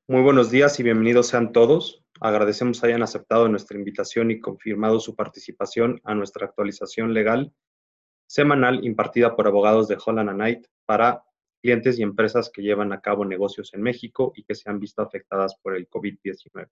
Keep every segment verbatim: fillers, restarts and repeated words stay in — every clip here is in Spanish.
Muy buenos días y bienvenidos sean todos. Agradecemos hayan aceptado nuestra invitación y confirmado su participación a nuestra actualización legal semanal impartida por abogados de Holland and Knight para clientes y empresas que llevan a cabo negocios en México y que se han visto afectadas por el COVID diecinueve.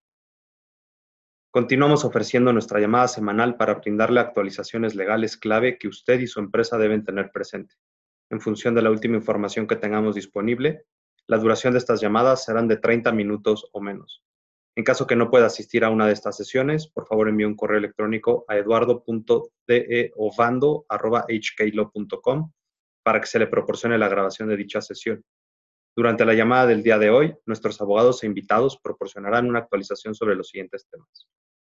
Continuamos ofreciendo nuestra llamada semanal para brindarle actualizaciones legales clave que usted y su empresa deben tener presente. En función de la última información que tengamos disponible, la duración de estas llamadas serán de treinta minutos o menos. En caso que no pueda asistir a una de estas sesiones, por favor envíe un correo electrónico a eduardo punto deovando arroba h k law punto com para que se le proporcione la grabación de dicha sesión. Durante la llamada del día de hoy, nuestros abogados e invitados proporcionarán una actualización sobre los siguientes temas.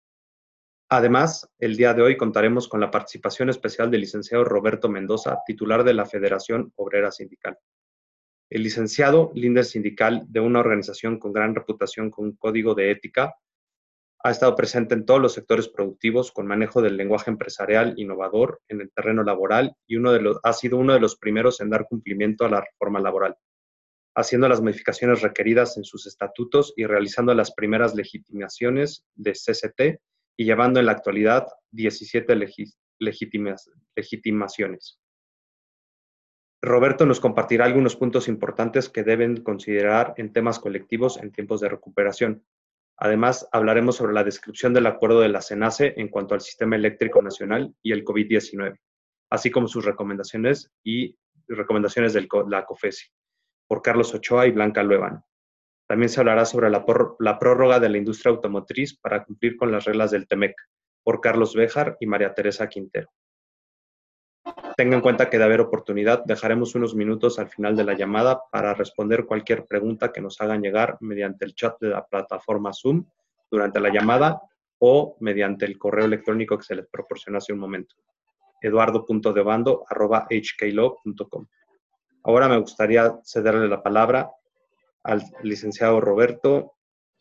Además, el día de hoy contaremos con la participación especial del licenciado Roberto Mendoza, titular de la Federación Obrera Sindical. El licenciado, líder sindical de una organización con gran reputación con un código de ética, ha estado presente en todos los sectores productivos con manejo del lenguaje empresarial innovador en el terreno laboral y uno de los, ha sido uno de los primeros en dar cumplimiento a la reforma laboral, haciendo las modificaciones requeridas en sus estatutos y realizando las primeras legitimaciones de C C T y llevando en la actualidad diecisiete legis, legitimas, legitimaciones. Roberto nos compartirá algunos puntos importantes que deben considerar en temas colectivos en tiempos de recuperación. Además, hablaremos sobre la descripción del acuerdo de la CENACE en cuanto al Sistema Eléctrico Nacional y el COVID diecinueve, así como sus recomendaciones y recomendaciones de la COFESI, por Carlos Ochoa y Blanca Luevan. También se hablará sobre la, la prórroga de la industria automotriz para cumplir con las reglas del TEMEC, por Carlos Béjar y María Teresa Quintero. Tenga en cuenta que de haber oportunidad, dejaremos unos minutos al final de la llamada para responder cualquier pregunta que nos hagan llegar mediante el chat de la plataforma Zoom durante la llamada o mediante el correo electrónico que se les proporcionó hace un momento, eduardo punto deovando arroba h k law punto com. Ahora me gustaría cederle la palabra al licenciado Roberto,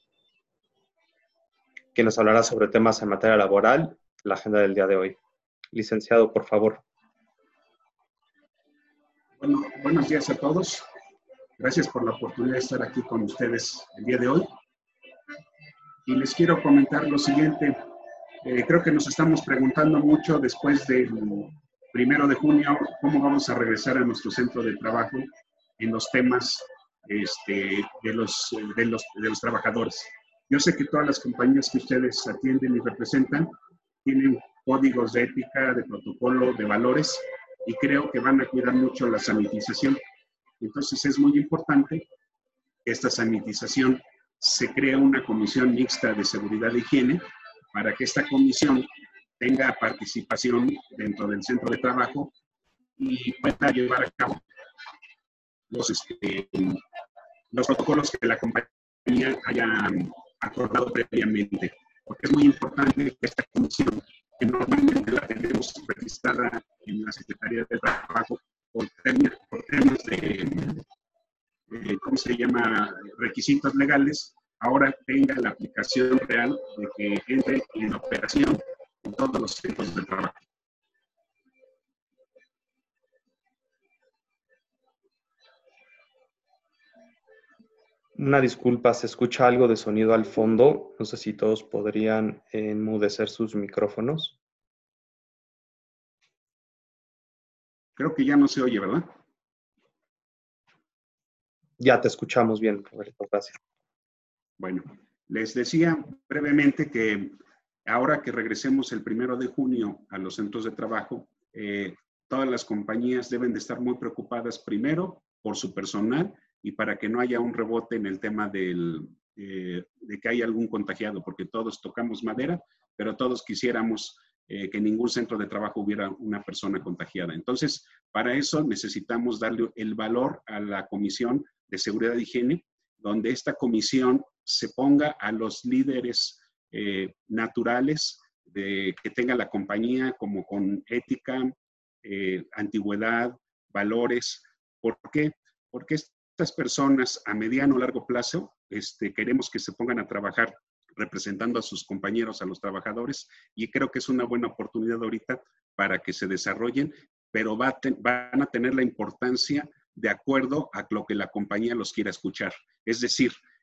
que nos hablará sobre temas en materia laboral, la agenda del día de hoy. Licenciado, por favor. Bueno, buenos días a todos. Gracias por la oportunidad de estar aquí con ustedes el día de hoy. Y les quiero comentar lo siguiente. Eh, creo que nos estamos preguntando mucho después del primero de junio cómo vamos a regresar a nuestro centro de trabajo en los temas este, de, los, de, los, de los trabajadores. Yo sé que todas las compañías que ustedes atienden y representan tienen códigos de ética, de protocolo, de valores, y creo que van a cuidar mucho la sanitización. Entonces es muy importante que esta sanitización se cree una comisión mixta de seguridad e higiene para que esta comisión tenga participación dentro del centro de trabajo y pueda llevar a cabo los, este, los protocolos que la compañía haya acordado previamente. Porque es muy importante que esta comisión, que normalmente la tenemos registrada en la Secretaría de Trabajo por términos, por términos de, de, ¿cómo se llama?, requisitos legales, ahora tenga la aplicación real de que entre en operación en todos los centros de trabajo. Una disculpa, se escucha algo de sonido al fondo. No sé si todos podrían enmudecer sus micrófonos. Creo que ya no se oye, ¿verdad? Ya te escuchamos bien, Roberto, gracias. Bueno, les decía brevemente que ahora que regresemos el primero de junio a los centros de trabajo, eh, todas las compañías deben de estar muy preocupadas primero por su personal y para que no haya un rebote en el tema del, eh, de que haya algún contagiado, porque todos tocamos madera, pero todos quisiéramos eh, que en ningún centro de trabajo hubiera una persona contagiada. Entonces, para eso necesitamos darle el valor a la Comisión de Seguridad e Higiene, donde esta comisión se ponga a los líderes eh, naturales de, que tenga la compañía, como con ética, eh, antigüedad, valores. ¿Por qué? Porque estas personas a mediano o largo plazo este, queremos que se pongan a trabajar representando a sus compañeros, a los trabajadores, y creo que es una buena oportunidad ahorita para que se desarrollen, pero va a ten, van a tener la importancia de acuerdo a lo que la compañía los quiera escuchar. Es decir,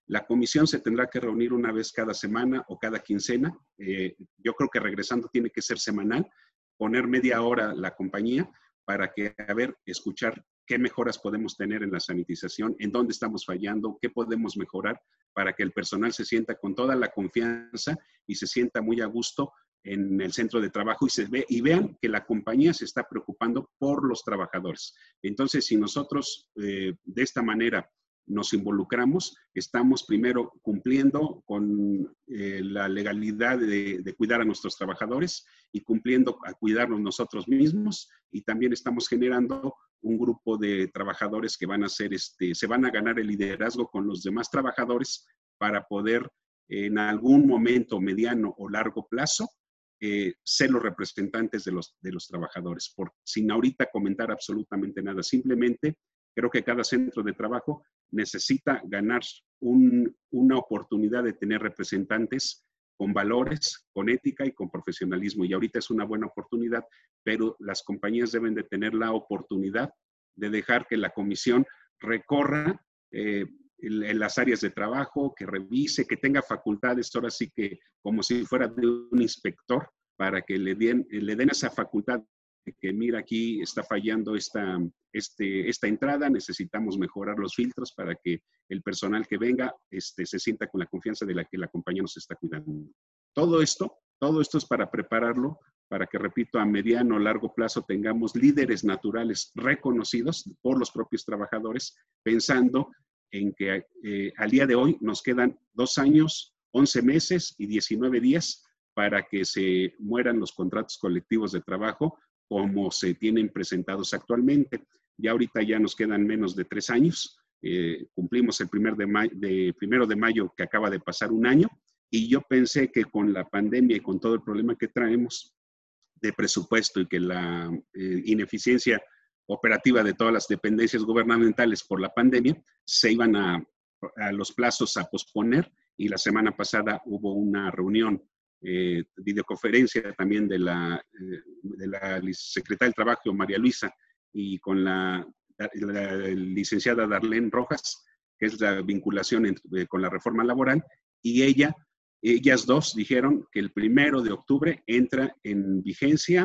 La comisión se tendrá que reunir una vez cada semana o cada quincena. Eh, yo creo que regresando tiene que ser semanal, poner media hora la compañía para que, a ver, escuchar qué mejoras podemos tener en la sanitización, en dónde estamos fallando, qué podemos mejorar para que el personal se sienta con toda la confianza y se sienta muy a gusto en el centro de trabajo y, se ve, y vean que la compañía se está preocupando por los trabajadores. Entonces, si nosotros eh, de esta manera nos involucramos, estamos primero cumpliendo con eh, la legalidad de, de cuidar a nuestros trabajadores y cumpliendo a cuidarnos nosotros mismos, y también estamos generando un grupo de trabajadores que van a ser, este, se van a ganar el liderazgo con los demás trabajadores para poder en algún momento mediano o largo plazo eh, ser los representantes de los, de los trabajadores, por, sin ahorita comentar absolutamente nada. Simplemente creo que cada centro de trabajo necesita ganar un, una oportunidad de tener representantes con valores, con ética y con profesionalismo. Y ahorita es una buena oportunidad, pero las compañías deben de tener la oportunidad de dejar que la comisión recorra eh, en, en las áreas de trabajo, que revise, que tenga facultades, ahora sí que como si fuera de un inspector, para que le den, le den esa facultad que mira, aquí está fallando esta, este, esta entrada, necesitamos mejorar los filtros para que el personal que venga este, se sienta con la confianza de la que la compañía nos está cuidando. Todo esto, todo esto es para prepararlo, para que, repito, a mediano o largo plazo tengamos líderes naturales reconocidos por los propios trabajadores, pensando en que eh, al día de hoy nos quedan dos años, once meses y diecinueve días para que se mueran los contratos colectivos de trabajo como se tienen presentados actualmente. Ya ahorita ya nos quedan menos de tres años, eh, cumplimos el primer de mayo, de, primero de mayo que acaba de pasar un año, y yo pensé que con la pandemia y con todo el problema que traemos de presupuesto y que la eh, ineficiencia operativa de todas las dependencias gubernamentales por la pandemia, se iban a, a los plazos a posponer, y la semana pasada hubo una reunión Eh, videoconferencia también de la, eh, de la secretaria del Trabajo, María Luisa, y con la, la, la licenciada Darlene Rojas, que es la vinculación entre, eh, con la reforma laboral, y ella, ellas dos dijeron que el primero de octubre entra en vigencia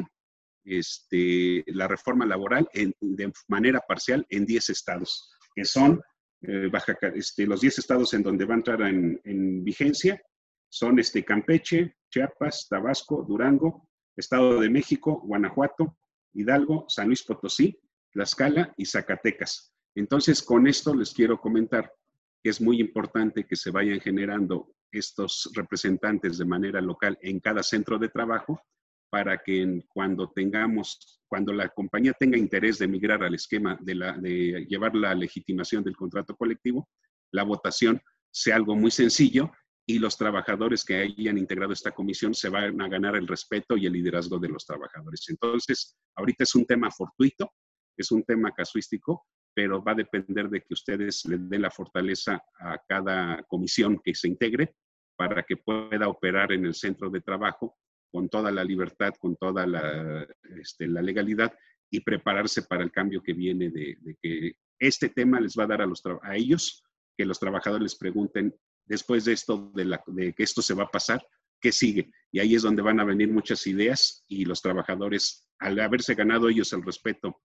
este, la reforma laboral en, de manera parcial en diez estados, que son eh, Baja, este, los diez estados en donde va a entrar en, en vigencia. Son este, Campeche, Chiapas, Tabasco, Durango, Estado de México, Guanajuato, Hidalgo, San Luis Potosí, Tlaxcala y Zacatecas. Entonces, con esto les quiero comentar que es muy importante que se vayan generando estos representantes de manera local en cada centro de trabajo, para que en, cuando tengamos, cuando la compañía tenga interés de migrar al esquema de, la, de llevar la legitimación del contrato colectivo, la votación sea algo muy sencillo, y los trabajadores que hayan integrado esta comisión se van a ganar el respeto y el liderazgo de los trabajadores. Entonces, ahorita es un tema fortuito, es un tema casuístico, pero va a depender de que ustedes le den la fortaleza a cada comisión que se integre para que pueda operar en el centro de trabajo con toda la libertad, con toda la, este, la legalidad, y prepararse para el cambio que viene de, de que este tema les va a dar a, los, a ellos, que los trabajadores les pregunten, después de esto, de, la, de que esto se va a pasar, ¿qué sigue? Y ahí es donde van a venir muchas ideas, y los trabajadores, al haberse ganado ellos el respeto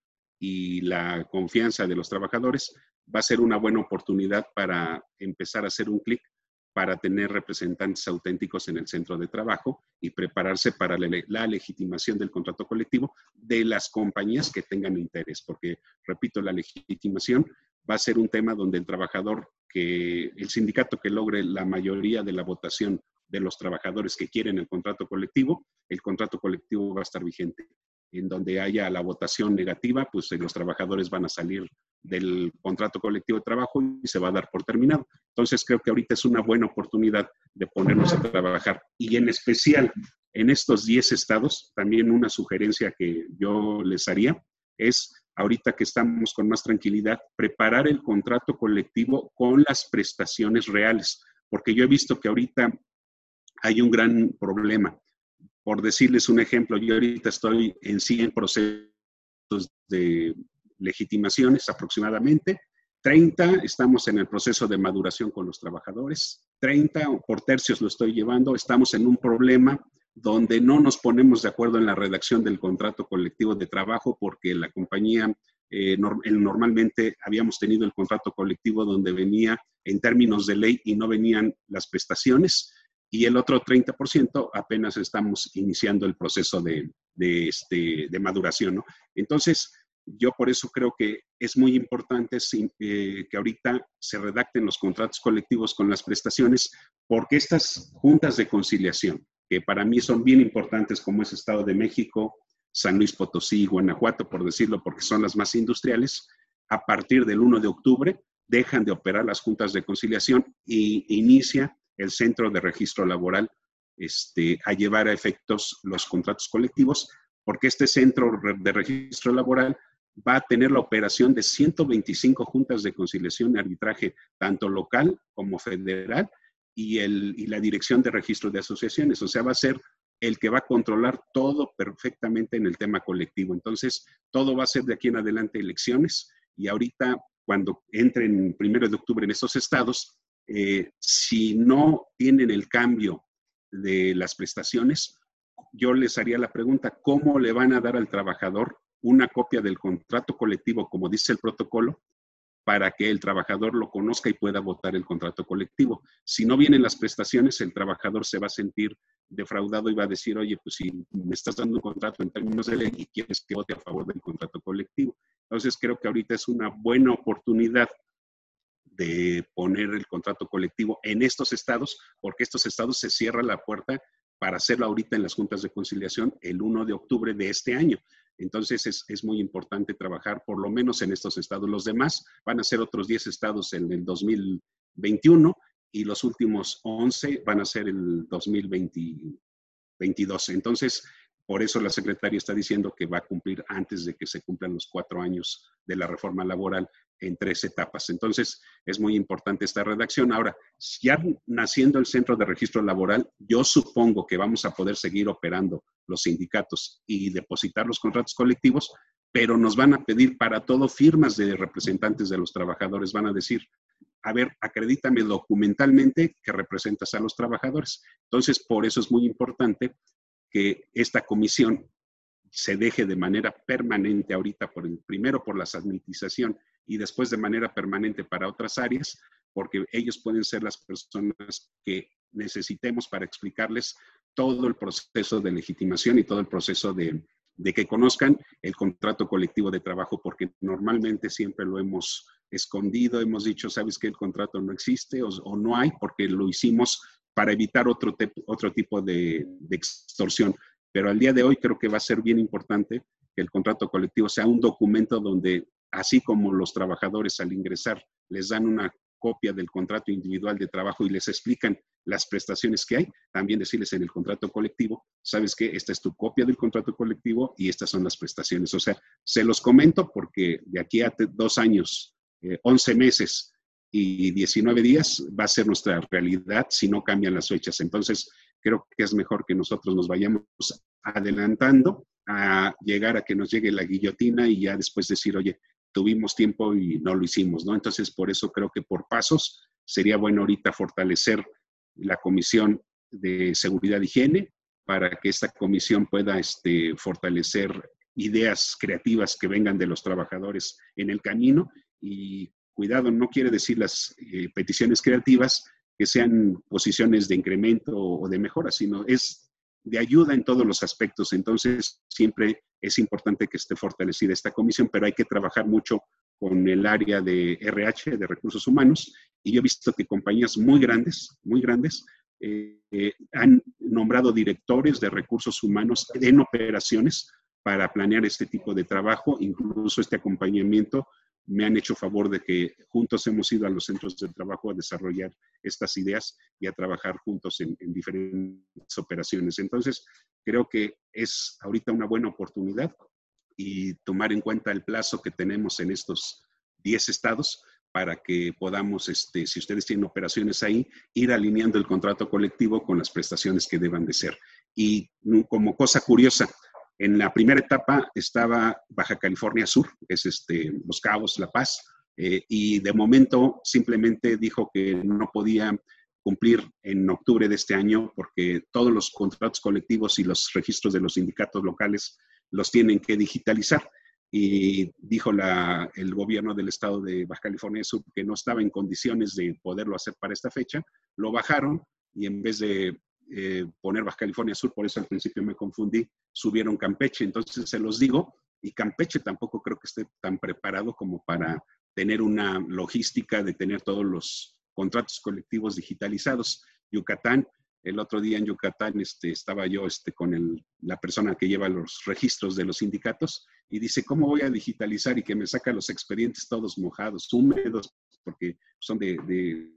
y la confianza de los trabajadores, va a ser una buena oportunidad para empezar a hacer un clic, para tener representantes auténticos en el centro de trabajo y prepararse para la, la legitimación del contrato colectivo de las compañías que tengan interés, porque, repito, la legitimación va a ser un tema donde el trabajador, que el sindicato que logre la mayoría de la votación de los trabajadores que quieren el contrato colectivo, el contrato colectivo va a estar vigente. En donde haya la votación negativa, pues los trabajadores van a salir del contrato colectivo de trabajo y se va a dar por terminado. Entonces, creo que ahorita es una buena oportunidad de ponernos a trabajar. Y en especial, en estos diez estados, también una sugerencia que yo les haría es, ahorita que estamos con más tranquilidad, preparar el contrato colectivo con las prestaciones reales, porque yo he visto que ahorita hay un gran problema. Por decirles un ejemplo, yo ahorita estoy en cien procesos de legitimaciones aproximadamente, treinta estamos en el proceso de maduración con los trabajadores, treinta por tercios lo estoy llevando, estamos en un problema donde no nos ponemos de acuerdo en la redacción del contrato colectivo de trabajo porque la compañía, eh, norm, normalmente habíamos tenido el contrato colectivo donde venía en términos de ley y no venían las prestaciones, y el otro treinta por ciento apenas estamos iniciando el proceso de, de, este, de maduración, ¿no? Entonces, yo por eso creo que es muy importante eh, que ahorita se redacten los contratos colectivos con las prestaciones, porque estas juntas de conciliación, que para mí son bien importantes, como es Estado de México, San Luis Potosí, Guanajuato, por decirlo, porque son las más industriales, a partir del primero de octubre dejan de operar las juntas de conciliación e inicia el Centro de Registro Laboral este, a llevar a efectos los contratos colectivos, porque este Centro de Registro Laboral va a tener la operación de ciento veinticinco juntas de conciliación y arbitraje, tanto local como federal, y, el, y la Dirección de Registro de Asociaciones. O sea, va a ser el que va a controlar todo perfectamente en el tema colectivo. Entonces, todo va a ser de aquí en adelante elecciones, y ahorita, cuando entren primero de octubre en estos estados, eh, si no tienen el cambio de las prestaciones, yo les haría la pregunta, ¿cómo le van a dar al trabajador una copia del contrato colectivo, como dice el protocolo, para que el trabajador lo conozca y pueda votar el contrato colectivo? Si no vienen las prestaciones, el trabajador se va a sentir defraudado y va a decir, oye, pues si me estás dando un contrato en términos de ley y quieres que vote a favor del contrato colectivo. Entonces, creo que ahorita es una buena oportunidad de poner el contrato colectivo en estos estados, porque estos estados se cierra la puerta para hacerlo ahorita en las juntas de conciliación el primero de octubre de este año. Entonces es, es muy importante trabajar por lo menos en estos estados. Los demás van a ser otros diez estados en el dos mil veintiuno y los últimos once van a ser el dos mil veintidós. Entonces, por eso la secretaria está diciendo que va a cumplir antes de que se cumplan los cuatro años de la reforma laboral en tres etapas. Entonces, es muy importante esta redacción. Ahora, ya naciendo el Centro de Registro Laboral, yo supongo que vamos a poder seguir operando los sindicatos y depositar los contratos colectivos, pero nos van a pedir para todo firmas de representantes de los trabajadores. Van a decir, a ver, acredítame documentalmente que representas a los trabajadores. Entonces, por eso es muy importante que esta comisión se deje de manera permanente ahorita, por el, primero por la sanitización y después de manera permanente para otras áreas, porque ellos pueden ser las personas que necesitemos para explicarles todo el proceso de legitimación y todo el proceso de, de que conozcan el contrato colectivo de trabajo, porque normalmente siempre lo hemos escondido, hemos dicho, ¿sabes qué? El contrato no existe o, o no hay, porque lo hicimos para evitar otro, te, otro tipo de, de extorsión. Pero al día de hoy creo que va a ser bien importante que el contrato colectivo sea un documento donde, así como los trabajadores al ingresar les dan una copia del contrato individual de trabajo y les explican las prestaciones que hay, también decirles en el contrato colectivo, ¿sabes qué? Esta es tu copia del contrato colectivo y estas son las prestaciones. O sea, se los comento porque de aquí a dos años, eh, once meses y diecinueve días va a ser nuestra realidad si no cambian las fechas. Entonces, creo que es mejor que nosotros nos vayamos adelantando a llegar a que nos llegue la guillotina y ya después decir, oye, tuvimos tiempo y no lo hicimos, ¿no? Entonces, por eso creo que por pasos sería bueno ahorita fortalecer la Comisión de Seguridad e Higiene para que esta comisión pueda este, fortalecer ideas creativas que vengan de los trabajadores en el camino. Y cuidado, no quiere decir las eh, peticiones creativas que sean posiciones de incremento o de mejora, sino es de ayuda en todos los aspectos. Entonces, siempre es importante que esté fortalecida esta comisión, pero hay que trabajar mucho con el área de R H, de recursos humanos, y yo he visto que compañías muy grandes, muy grandes, eh, eh, han nombrado directores de recursos humanos en operaciones para planear este tipo de trabajo, incluso este acompañamiento. Me han hecho favor de que juntos hemos ido a los centros de trabajo a desarrollar estas ideas y a trabajar juntos en, en diferentes operaciones. Entonces, creo que es ahorita una buena oportunidad y tomar en cuenta el plazo que tenemos en estos diez estados para que podamos, este, si ustedes tienen operaciones ahí, ir alineando el contrato colectivo con las prestaciones que deban de ser. Y como cosa curiosa, en la primera etapa estaba Baja California Sur, que es este, Los Cabos, La Paz, Eh, y de momento simplemente dijo que no podía cumplir en octubre de este año porque todos los contratos colectivos y los registros de los sindicatos locales los tienen que digitalizar. Y dijo la, el gobierno del estado de Baja California Sur que no estaba en condiciones de poderlo hacer para esta fecha. Lo bajaron y en vez de eh, poner Baja California Sur, por eso al principio me confundí, subieron Campeche. Entonces se los digo, y Campeche tampoco creo que esté tan preparado como para tener una logística de tener todos los contratos colectivos digitalizados. Yucatán, el otro día en Yucatán este, estaba yo este, con el, la persona que lleva los registros de los sindicatos y dice, ¿cómo voy a digitalizar? Y que me saca los expedientes todos mojados, húmedos, porque son de, de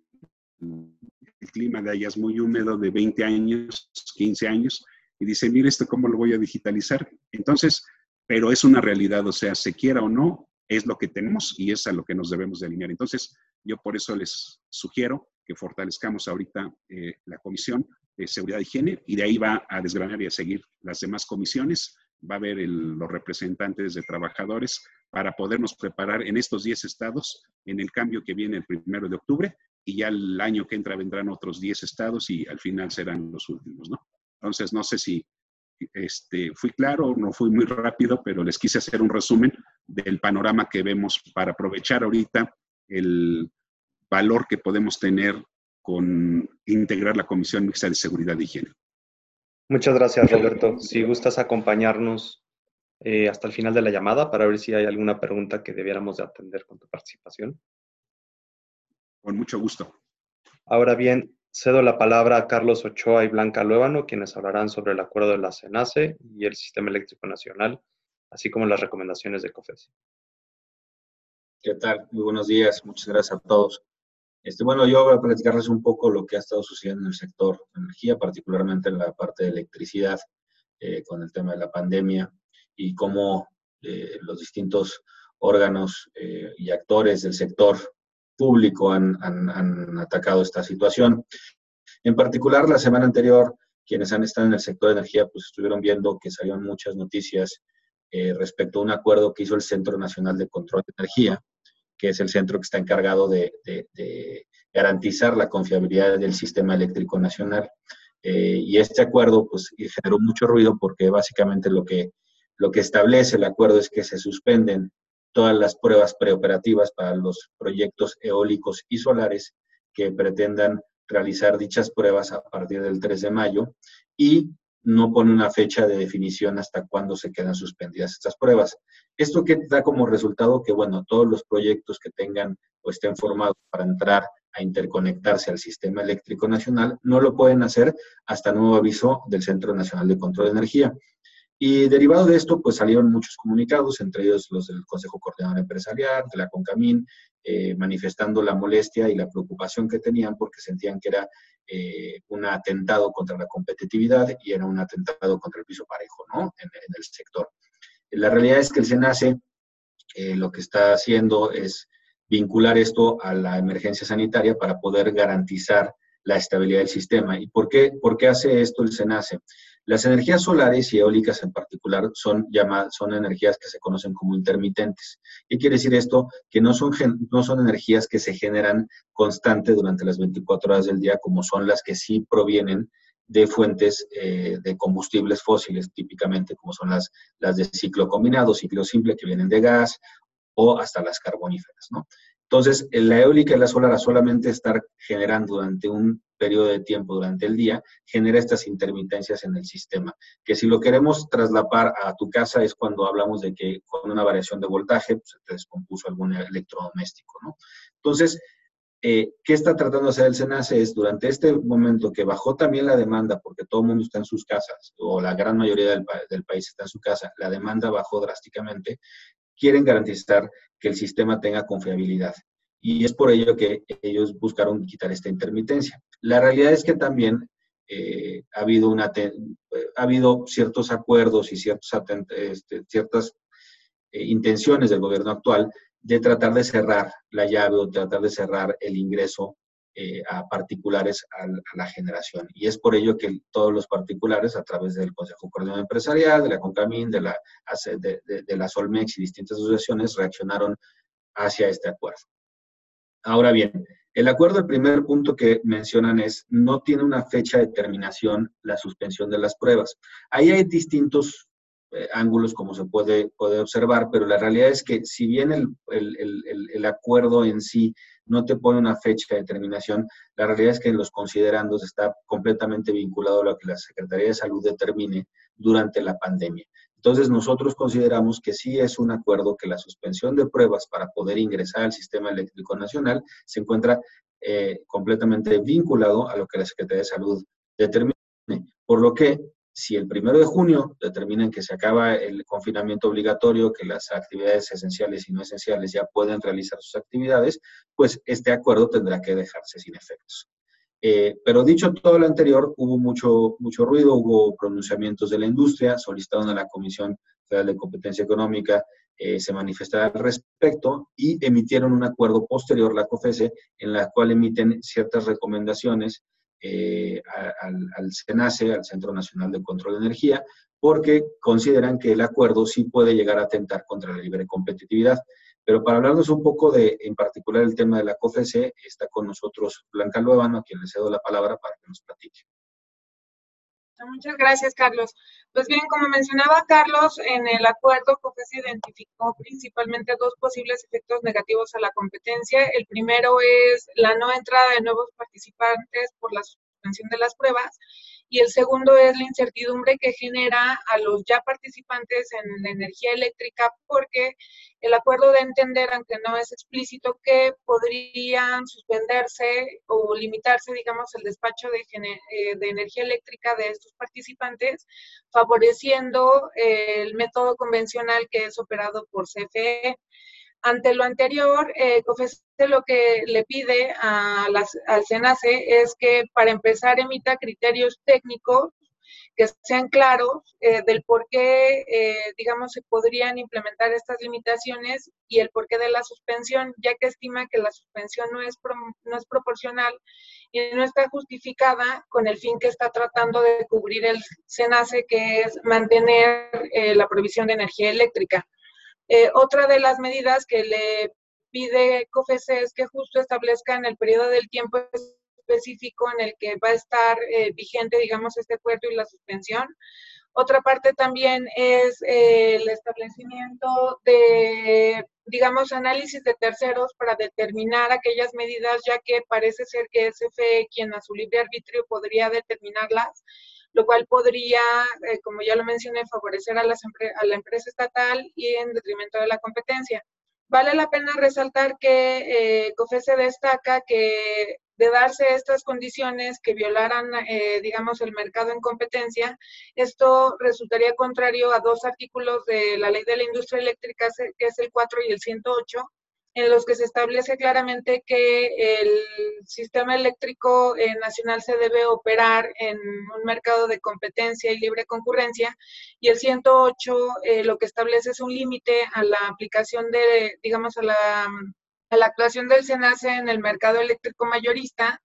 el clima de allá es muy húmedo, de veinte años, quince años, y dice, mire esto, ¿cómo lo voy a digitalizar? Entonces, pero es una realidad, o sea, se quiera o no, es lo que tenemos y es a lo que nos debemos de alinear. Entonces, yo por eso les sugiero que fortalezcamos ahorita eh, la Comisión de Seguridad e Higiene y de ahí va a desgranar y a seguir las demás comisiones. Va a haber el, los representantes de trabajadores para podernos preparar en estos diez estados en el cambio que viene el primero de octubre y ya el año que entra vendrán otros diez estados y al final serán los últimos, ¿no? Entonces, no sé si este, fui claro, no fui muy rápido, pero les quise hacer un resumen del panorama que vemos para aprovechar ahorita el valor que podemos tener con integrar la Comisión Mixta de Seguridad e Higiene. Muchas gracias, Roberto. Si gustas acompañarnos eh, hasta el final de la llamada para ver si hay alguna pregunta que debiéramos de atender con tu participación. Con mucho gusto. Ahora bien, cedo la palabra a Carlos Ochoa y Blanca Luébano, quienes hablarán sobre el acuerdo de la CENACE y el Sistema Eléctrico Nacional, así como las recomendaciones de COFECE. ¿Qué tal? Muy buenos días. Muchas gracias a todos. Este, bueno, yo voy a platicarles un poco lo que ha estado sucediendo en el sector de energía, particularmente en la parte de electricidad, eh, con el tema de la pandemia y cómo eh, los distintos órganos eh, y actores del sector público han, han, han atacado esta situación. En particular, la semana anterior, quienes han estado en el sector de energía, pues estuvieron viendo que salieron muchas noticias eh, respecto a un acuerdo que hizo el Centro Nacional de Control de Energía, que es el centro que está encargado de, de, de garantizar la confiabilidad del sistema eléctrico nacional. Eh, y este acuerdo pues, generó mucho ruido porque básicamente lo que, lo que establece el acuerdo es que se suspenden todas las pruebas preoperativas para los proyectos eólicos y solares que pretendan realizar dichas pruebas a partir del tres de mayo y no pone una fecha de definición hasta cuándo se quedan suspendidas estas pruebas. Esto que da como resultado que, bueno, todos los proyectos que tengan o estén formados para entrar a interconectarse al sistema eléctrico nacional no lo pueden hacer hasta nuevo aviso del Centro Nacional de Control de Energía. Y derivado de esto, pues salieron muchos comunicados, entre ellos los del Consejo Coordinador Empresarial, de la CONCAMIN, eh, manifestando la molestia y la preocupación que tenían porque sentían que era eh, un atentado contra la competitividad y era un atentado contra el piso parejo, ¿no? En, en el sector. La realidad es que el SENACE eh, lo que está haciendo es vincular esto a la emergencia sanitaria para poder garantizar la estabilidad del sistema. ¿Y por qué, por qué hace esto el SENACE? Las energías solares y eólicas en particular son, llamadas, son energías que se conocen como intermitentes. ¿Qué quiere decir esto? Que no son, no son energías que se generan constante durante las veinticuatro horas del día, como son las que sí provienen de fuentes eh, de combustibles fósiles, típicamente como son las, las de ciclo combinado, ciclo simple, que vienen de gas, o hasta las carboníferas, ¿no? Entonces, la eólica y la solar, a solamente estar generando durante un periodo de tiempo durante el día, genera estas intermitencias en el sistema, que si lo queremos trasladar a tu casa es cuando hablamos de que con una variación de voltaje pues, se te descompuso algún electrodoméstico, ¿no? Entonces, eh, ¿qué está tratando de hacer el SENACE? Es durante este momento que bajó también la demanda, porque todo el mundo está en sus casas, o la gran mayoría del, del país está en su casa, la demanda bajó drásticamente, quieren garantizar que el sistema tenga confiabilidad. Y es por ello que ellos buscaron quitar esta intermitencia. La realidad es que también eh, ha, habido una, ha habido ciertos acuerdos y ciertos, este, ciertas eh, intenciones del gobierno actual de tratar de cerrar la llave o tratar de cerrar el ingreso eh, a particulares a, a la generación. Y es por ello que todos los particulares, a través del Consejo Coordinador Empresarial, de la CONCAMIN, de la, de, de, de la Solmex y distintas asociaciones, reaccionaron hacia este acuerdo. Ahora bien, el acuerdo, el primer punto que mencionan es, no tiene una fecha de terminación la suspensión de las pruebas. Ahí hay distintos eh, ángulos, como se puede, puede observar, pero la realidad es que si bien el, el, el, el acuerdo en sí no te pone una fecha de terminación, la realidad es que en los considerandos está completamente vinculado a lo que la Secretaría de Salud determine durante la pandemia. Entonces, nosotros consideramos que sí es un acuerdo que la suspensión de pruebas para poder ingresar al Sistema Eléctrico Nacional se encuentra eh, completamente vinculado a lo que la Secretaría de Salud determine. Por lo que, si el primero de junio determinan que se acaba el confinamiento obligatorio, que las actividades esenciales y no esenciales ya pueden realizar sus actividades, pues este acuerdo tendrá que dejarse sin efectos. Eh, pero dicho todo lo anterior, hubo mucho, mucho ruido, hubo pronunciamientos de la industria, solicitaron a la Comisión Federal de Competencia Económica, eh, se manifestara al respecto y emitieron un acuerdo posterior, la COFESE, en la cual emiten ciertas recomendaciones eh, a, al, al CENACE, al Centro Nacional de Control de Energía, porque consideran que el acuerdo sí puede llegar a atentar contra la libre competitividad. Pero para hablarnos un poco de, en particular, el tema de la COFESE, está con nosotros Blanca Luevano, a quien le cedo la palabra para que nos platique. Muchas gracias, Carlos. Pues bien, como mencionaba Carlos, en el acuerdo COFESE identificó principalmente dos posibles efectos negativos a la competencia. El primero es la no entrada de nuevos participantes por la suspensión de las pruebas, y el segundo es la incertidumbre que genera a los ya participantes en la energía eléctrica, porque el acuerdo da a entender, aunque no es explícito, que podrían suspenderse o limitarse, digamos, el despacho de, eh, de energía eléctrica de estos participantes, favoreciendo eh, el método convencional que es operado por C F E. Ante lo anterior, eh, COFESE lo que le pide a las, al CENACE es que, para empezar, emita criterios técnicos que sean claros eh, del por qué, eh, digamos, se podrían implementar estas limitaciones y el porqué de la suspensión, ya que estima que la suspensión no es, pro, no es proporcional y no está justificada con el fin que está tratando de cubrir el CENACE, que es mantener eh, la provisión de energía eléctrica. Eh, otra de las medidas que le pide COFESE es que justo establezcan el periodo del tiempo específico en el que va a estar eh, vigente, digamos, este acuerdo y la suspensión. Otra parte también es eh, el establecimiento de, digamos, análisis de terceros para determinar aquellas medidas, ya que parece ser que es C F E quien a su libre arbitrio podría determinarlas, lo cual podría, eh, como ya lo mencioné, favorecer a, las a la empresa estatal y en detrimento de la competencia. Vale la pena resaltar que eh, COFESE destaca que de darse estas condiciones que violaran, eh, digamos, el mercado en competencia, esto resultaría contrario a dos artículos de la Ley de la Industria Eléctrica, que es el cuatro y el ciento ocho, en los que se establece claramente que el sistema eléctrico eh, nacional se debe operar en un mercado de competencia y libre concurrencia, y el ciento ocho eh, lo que establece es un límite a la aplicación de, digamos, a la, a la actuación del CENACE en el mercado eléctrico mayorista,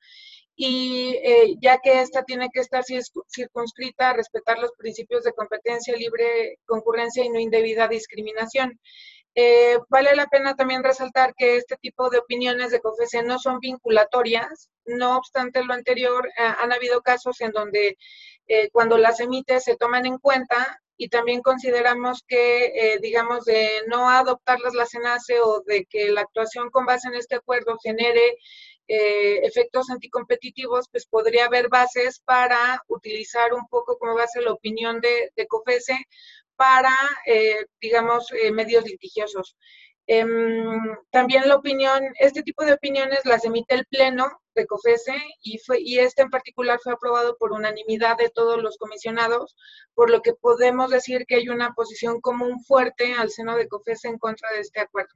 y eh, ya que esta tiene que estar circunscrita a respetar los principios de competencia, libre concurrencia y no indebida discriminación. Eh, vale la pena también resaltar que este tipo de opiniones de COFESE no son vinculatorias. No obstante lo anterior, eh, han habido casos en donde eh, cuando las emite se toman en cuenta, y también consideramos que, eh, digamos, de no adoptarlas la CENACE o de que la actuación con base en este acuerdo genere eh, efectos anticompetitivos, pues podría haber bases para utilizar un poco como base la opinión de, de COFESE para, eh, digamos, eh, medios litigiosos. Eh, también la opinión, este tipo de opiniones las emite el Pleno de COFESE, y, fue, y este en particular fue aprobado por unanimidad de todos los comisionados, por lo que podemos decir que hay una posición común fuerte al seno de COFESE en contra de este acuerdo.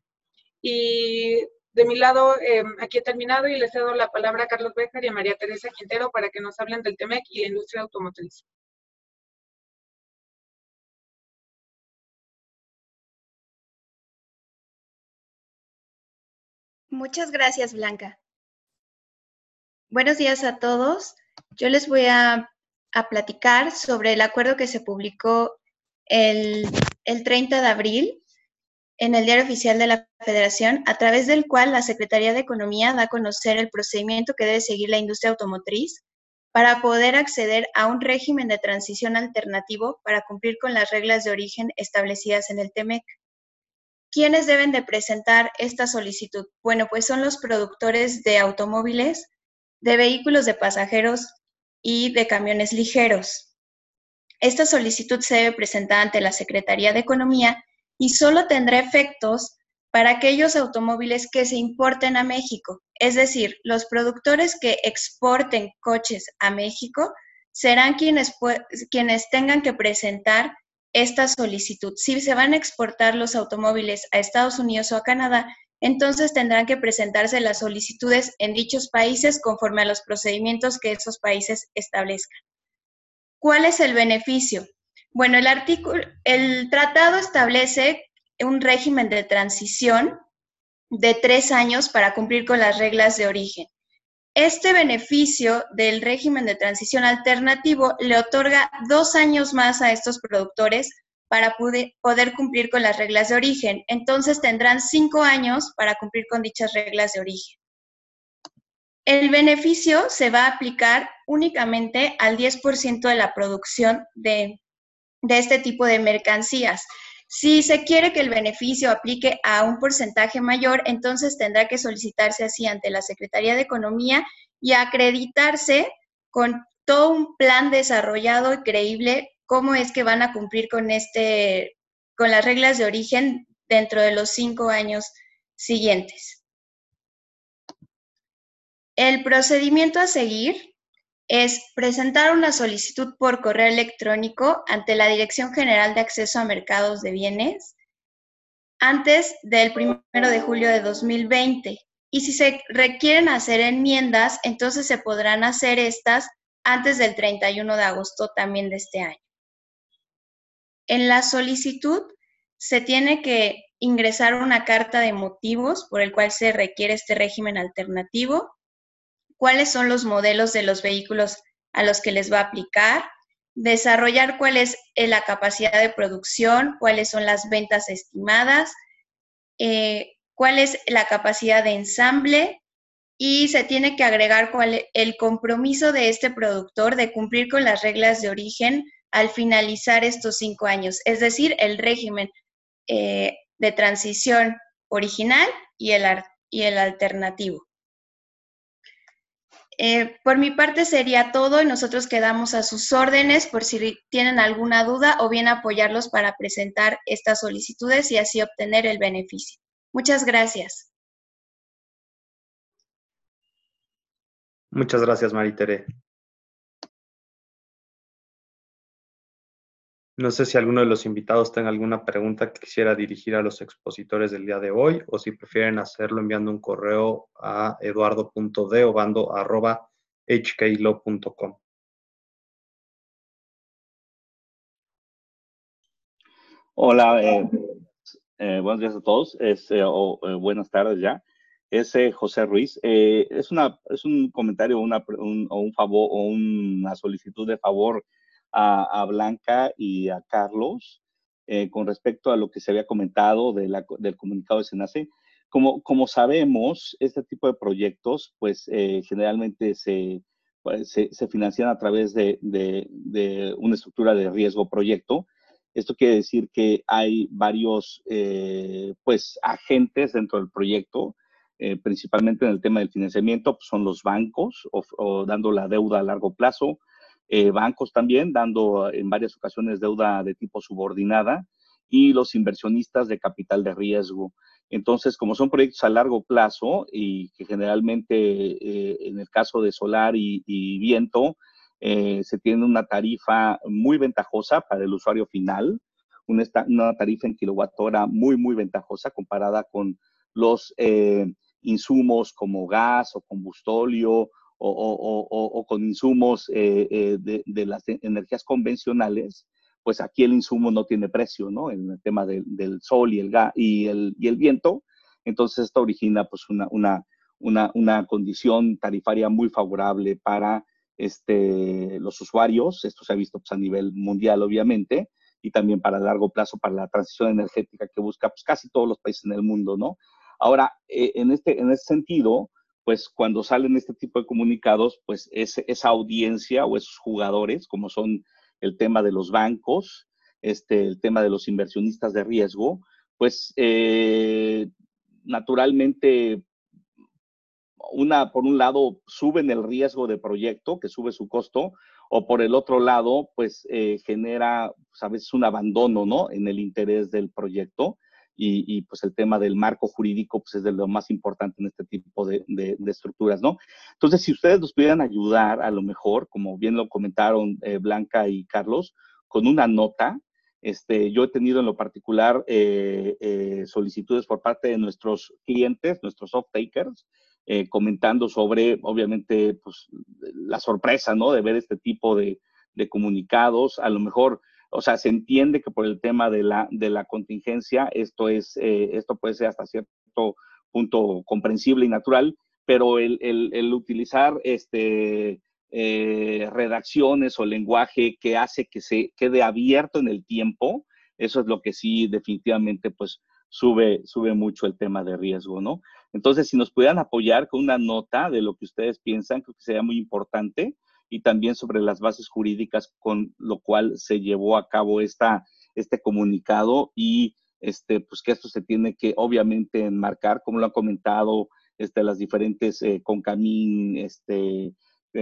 Y de mi lado, eh, aquí he terminado y les cedo la palabra a Carlos Béjar y a María Teresa Quintero para que nos hablen del TEMEC y la industria automotriz. Muchas gracias, Blanca. Buenos días a todos. Yo les voy a, a platicar sobre el acuerdo que se publicó el, el treinta de abril en el Diario Oficial de la Federación, a través del cual la Secretaría de Economía da a conocer el procedimiento que debe seguir la industria automotriz para poder acceder a un régimen de transición alternativo para cumplir con las reglas de origen establecidas en el T M E C. ¿Quiénes deben de presentar esta solicitud? Bueno, pues son los productores de automóviles, de vehículos de pasajeros y de camiones ligeros. Esta solicitud se debe presentar ante la Secretaría de Economía y solo tendrá efectos para aquellos automóviles que se importen a México. Es decir, los productores que exporten coches a México serán quienes, quienes tengan que presentar esta solicitud. Si se van a exportar los automóviles a Estados Unidos o a Canadá, entonces tendrán que presentarse las solicitudes en dichos países conforme a los procedimientos que esos países establezcan. ¿Cuál es el beneficio? Bueno, el artículo, el tratado establece un régimen de transición de tres años para cumplir con las reglas de origen. Este beneficio del régimen de transición alternativo le otorga dos años más a estos productores para poder cumplir con las reglas de origen. Entonces tendrán cinco años para cumplir con dichas reglas de origen. El beneficio se va a aplicar únicamente al diez por ciento de la producción de, de este tipo de mercancías. Si se quiere que el beneficio aplique a un porcentaje mayor, entonces tendrá que solicitarse así ante la Secretaría de Economía y acreditarse con todo un plan desarrollado y creíble cómo es que van a cumplir con, este, con las reglas de origen dentro de los cinco años siguientes. El procedimiento a seguir es presentar una solicitud por correo electrónico ante la Dirección General de Acceso a Mercados de Bienes antes del primero de julio de dos mil veinte. Y si se requieren hacer enmiendas, entonces se podrán hacer estas antes del treinta y uno de agosto también de este año. En la solicitud se tiene que ingresar una carta de motivos por el cual se requiere este régimen alternativo, cuáles son los modelos de los vehículos a los que les va a aplicar, desarrollar cuál es la capacidad de producción, cuáles son las ventas estimadas, eh, cuál es la capacidad de ensamble y se tiene que agregar cuál es el compromiso de este productor de cumplir con las reglas de origen al finalizar estos cinco años, es decir, el régimen eh, de transición original y el, y el alternativo. Eh, por mi parte sería todo y nosotros quedamos a sus órdenes por si tienen alguna duda o bien apoyarlos para presentar estas solicitudes y así obtener el beneficio. Muchas gracias. Muchas gracias, Maritere. No sé si alguno de los invitados tenga alguna pregunta que quisiera dirigir a los expositores del día de hoy o si prefieren hacerlo enviando un correo a eduardo punto d obando arroba h k l o punto com. Hola, eh, eh, buenos días a todos, es, eh, o eh, buenas tardes ya. Es eh, José Ruiz. Eh, es, una, es un comentario una, un, o un favor o una solicitud de favor a, a Blanca y a Carlos eh, con respecto a lo que se había comentado de la, del comunicado de SENACE. Como, como sabemos, este tipo de proyectos, pues eh, generalmente se, pues, se, se financian a través de, de, de una estructura de riesgo proyecto. Esto quiere decir que hay varios eh, pues, agentes dentro del proyecto, eh, principalmente en el tema del financiamiento, pues son los bancos o, o dando la deuda a largo plazo, eh, bancos también dando en varias ocasiones deuda de tipo subordinada y los inversionistas de capital de riesgo. Entonces, como son proyectos a largo plazo y que generalmente eh, en el caso de solar y, y viento, Eh, se tiene una tarifa muy ventajosa para el usuario final, una, una tarifa en kilowatt hora muy, muy ventajosa comparada con los eh, insumos como gas o combustóleo o, o, o, o con insumos eh, eh, de, de las energías convencionales. Pues aquí el insumo no tiene precio, ¿no? En el tema de, del sol y el, gas, y, el, y el viento. Entonces esto origina pues una, una, una, una condición tarifaria muy favorable para Este, los usuarios. Esto se ha visto pues, a nivel mundial, obviamente, y también para largo plazo para la transición energética que busca pues, casi todos los países en el mundo, ¿no? Ahora, eh, en, este, en este sentido, pues cuando salen este tipo de comunicados, pues es, esa audiencia o esos jugadores, como son el tema de los bancos, este, el tema de los inversionistas de riesgo, pues eh, naturalmente, una, por un lado, suben el riesgo de proyecto, que sube su costo, o por el otro lado, pues eh, genera, pues, a veces un abandono, ¿no? En el interés del proyecto. Y, y, pues el tema del marco jurídico pues es de lo más importante en este tipo de, de, de estructuras, ¿no? Entonces, si ustedes nos pudieran ayudar, a lo mejor, como bien lo comentaron eh, Blanca y Carlos, con una nota, este, yo he tenido en lo particular eh, eh, solicitudes por parte de nuestros clientes, nuestros off-takers, eh, comentando sobre, obviamente, pues la sorpresa, ¿no? De ver este tipo de, de comunicados, a lo mejor. O sea, se entiende que por el tema de la, de la contingencia, esto, es, eh, esto puede ser hasta cierto punto comprensible y natural, pero el, el, el utilizar este, eh, redacciones o lenguaje que hace que se quede abierto en el tiempo, eso es lo que sí definitivamente pues sube, sube mucho el tema de riesgo, ¿no? Entonces, si nos pudieran apoyar con una nota de lo que ustedes piensan, creo que sería muy importante, y también sobre las bases jurídicas con lo cual se llevó a cabo esta, este comunicado y este, pues que esto se tiene que obviamente enmarcar, como lo han comentado este, las diferentes eh, CONCAMIN, este, eh,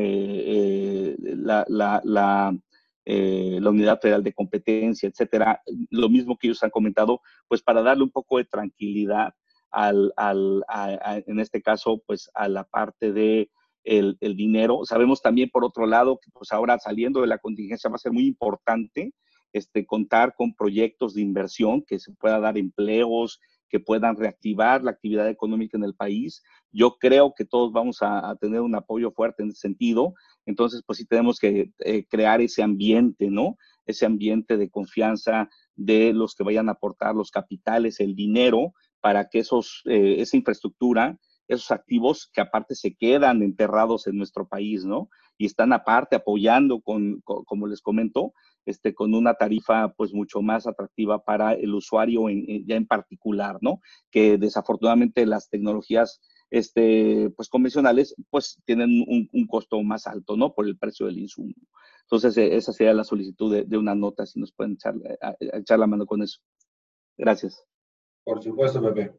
eh, la, la, la, eh, la Unidad Federal de Competencia, etcétera. Lo mismo que ellos han comentado, pues para darle un poco de tranquilidad al, al, a, a, en este caso, pues a la parte de El, el dinero. Sabemos también, por otro lado, que pues ahora saliendo de la contingencia va a ser muy importante este, contar con proyectos de inversión, que se pueda dar empleos, que puedan reactivar la actividad económica en el país. Yo creo que todos vamos a, a tener un apoyo fuerte en ese sentido. Entonces, pues sí tenemos que eh, crear ese ambiente, ¿no? Ese ambiente de confianza de los que vayan a aportar los capitales, el dinero, para que esos, eh, esa infraestructura, esos activos que aparte se quedan enterrados en nuestro país, ¿no? Y están aparte apoyando con, con como les comento, este, con una tarifa pues mucho más atractiva para el usuario en, en, ya en particular, ¿no? Que desafortunadamente las tecnologías este, pues convencionales pues tienen un, un costo más alto, ¿no? Por el precio del insumo. Entonces eh, esa sería la solicitud de, de una nota, si nos pueden echar, a, a echar la mano con eso. Gracias. Por supuesto, Pepe.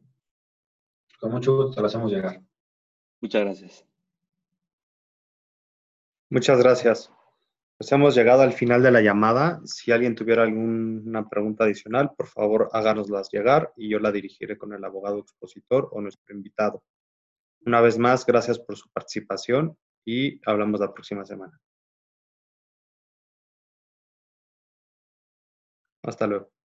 Con mucho gusto te lo hacemos llegar. Muchas gracias. Muchas gracias. Pues hemos llegado al final de la llamada. Si alguien tuviera alguna pregunta adicional, por favor háganoslas llegar y yo la dirigiré con el abogado expositor o nuestro invitado. Una vez más, gracias por su participación y hablamos la próxima semana. Hasta luego.